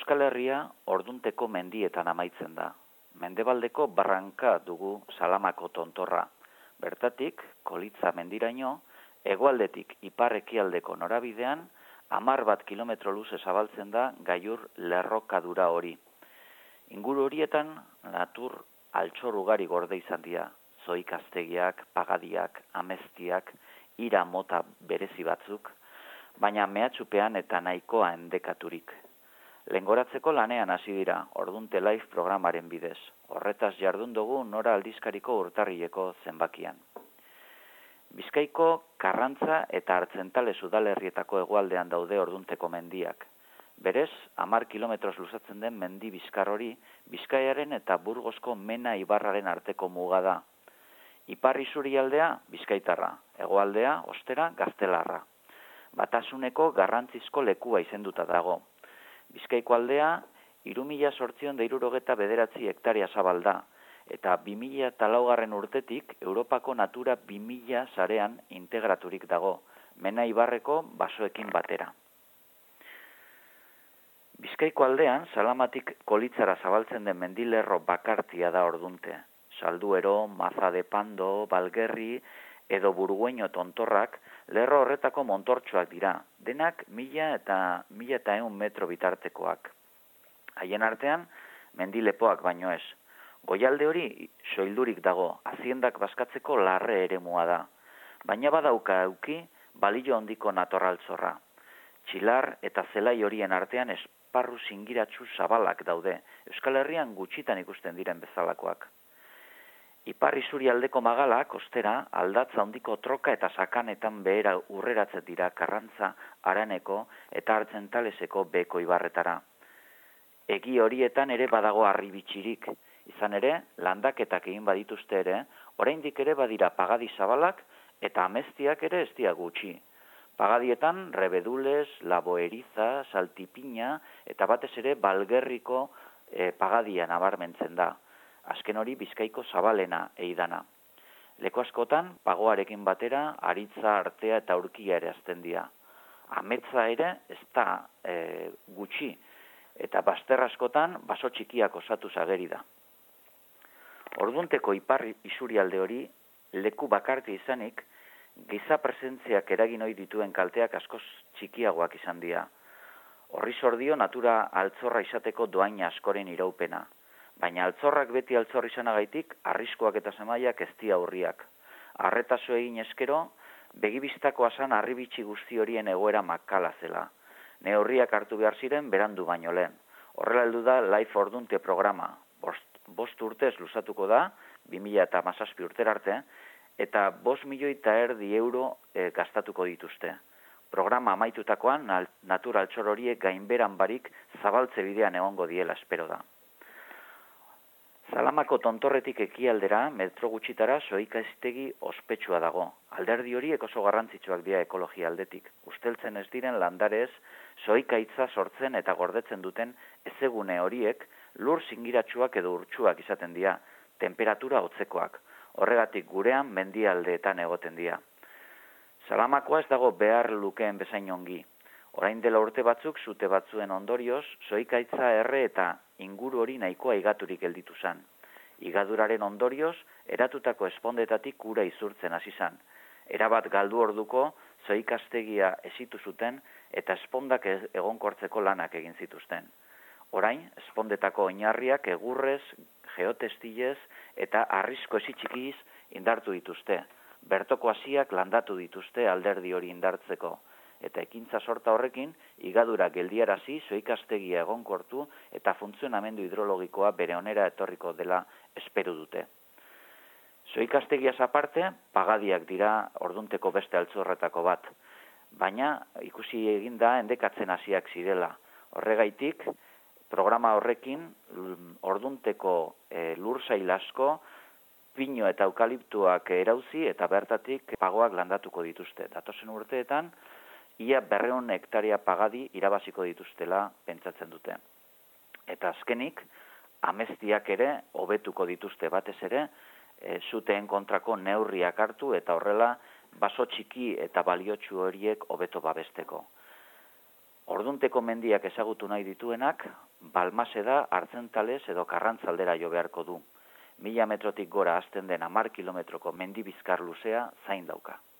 Euskal Herria ordunteko mendietan amaitzen da. Mendebaldeko barranka dugu Salamako tontorra. Bertatik, Kolitza mendiraino, hegoaldetik ipar-ekialdeko norabidean, 10 kilometro luze zabaltzen da gailur lerrokadura hori. Inguru horietan, natur altxor ugari gorde izan dira. Zoikaztegiak, pagadiak, ameztiak, ira mota berezi batzuk, baina mehatxupean eta nahikoa endekaturik. Lengoratzeko lanean hasi dira, Ordunte Live programaren bidez. Horretaz jardun dugu Nora aldizkariko urtarrileko zenbakian. Bizkaiko Karrantza eta Artzentales udalerrietako hegoaldean daude Ordunteko mendiak. Berez, 10 kilometroz luzatzen den mendi bizkar hori, Bizkaiaren eta Burgosko Mena ibarraren arteko muga da. Ipar isurialdea Bizkaitarra, hegoaldea, ostera, Gaztelarra. Batasuneko garrantzizko lekua izenduta dago. Bizkaiko aldea, 3.869 hektaria zabal da, eta 2004 urtetik Europako Natura 2000 sarean integraturik dago, Mena ibarreko basoekin batera. Bizkaiko aldean, Salamatik Kolitzara zabaltzen den mendilerro bakartia da Ordunte. Salduero, Maza de Pando, Balgerri edo Burgueño tontorrak lerro horretako montortxoak dira, denak 1000 eta 1100 metro bitartekoak. Haien artean, mendilepoak baino ez. Goialde hori soildurik dago, aziendak bazkatzeko larre eremua da. Baina badauka auki, balio handiko natorraltzorra. Txilar eta zelai horien artean esparru zingiratsu zabalak daude, Euskal Herrian gutxitan ikusten diren bezalakoak. Ipar isurialdeko magalak, ostera, aldatza handiko troka eta sakanetan behera urreratzen dira Karrantza, Araneko eta Artzentaleseko beko ibarretara. Egi horietan ere badago harribitxirik, izan ere, landaketak egin badituzte ere, oraindik ere badira pagadi zabalak eta ameztiak ere ez dira gutxi. Pagadietan, Rebedules, Laboeriza, Saltipina eta batez ere Balgerriko pagadia nabarmentzen da. Azken hori Bizkaiko zabalena eidana. Leku askotan, pagoarekin batera, aritza, artea eta aurkia ere azten dira. Ametza ere ez da gutxi, eta bazter askotan baso txikiak osatu ageri da. Ordunteko ipar isurialde hori, leku bakarti izanik, giza presentziak eragin ohi dituen kalteak askoz txikiagoak izan dira. Horri sordio natura altzorra izateko doaina askoren iraupena. Baina altzorrak beti altzor izanagaitik, arriskuak eta semaiak ez dira urriak. Arretazo egin eskero, begibistako asan harribitxi guzti horien egoera makala zela. Neurriak hartu behar ziren berandu baino lehen. Horrela heldu da Live Ordunte programa. 5 urtez luzatuko da, 2017 urtera arte, eta 5,5 milioi euro gastatuko dituzte. Programa amaitutakoan, natura altxor horiek gainberan barik zabaltze bidean egongo diela espero da. Salamako tontorretik ekialdera, metro gutxitara, zoikaztegi ospetsua dago. Alderdi horiek oso garrantzitsuak dira ekologia aldetik. Usteltzen ez diren landarez, zoikaitza sortzen eta gordetzen duten ezegune horiek lur zingiratsuak edo urtsuak izaten dira, temperatura hotzekoak. Horregatik gurean mendialdeetan egoten dira. Salamakoa ez dago behar lukeen bezain ongi. Orain dela urte batzuk, zute batzuen ondorioz, zoikaitza erre eta inguru hori nahikoa igaturik gelditu zan. Igaduraren ondorioz, eratutako espondetatik ura izurtzen hasi zan. Erabat galdu orduko, zoikaztegia esitu zuten eta espondak egonkortzeko lanak egin zituzten. Orain, espondetako oinarriak egurrez, geotestilez eta arrizko esi txikiz indartu dituzte. Bertoko hasiak landatu dituzte alderdi hori indartzeko. Eta ekintza sorta horrekin, igadura geldiarazi, zoikaztegia egonkortu eta funtzionamendu hidrologikoa bere onera etorriko dela espero dute. Zoikaztegiaz aparte, pagadiak dira Ordunteko beste altzorretako bat, baina ikusi eginda endekatzen hasiak zirela. Horregaitik, programa horrekin Ordunteko lursail asko, pino eta eukaliptuak erauzi eta bertatik pagoak landatuko dituzte. Datozen urteetan, ia 200 hektaria pagadi irabaziko dituztela pentsatzen dute. Eta azkenik, ameztiak ere hobetuko dituzte batez ere, zuteen kontrako neurriak hartu eta horrela baso txiki eta baliotsu horiek hobeto babesteko. Ordunteko mendiak ezagutu nahi dituenak, Balmaseda, Artzentales edo Karrantzaldera jo beharko du. 1000 metrotik gora hasten den 10 kilometroko mendi bizkar luzea zain dauka.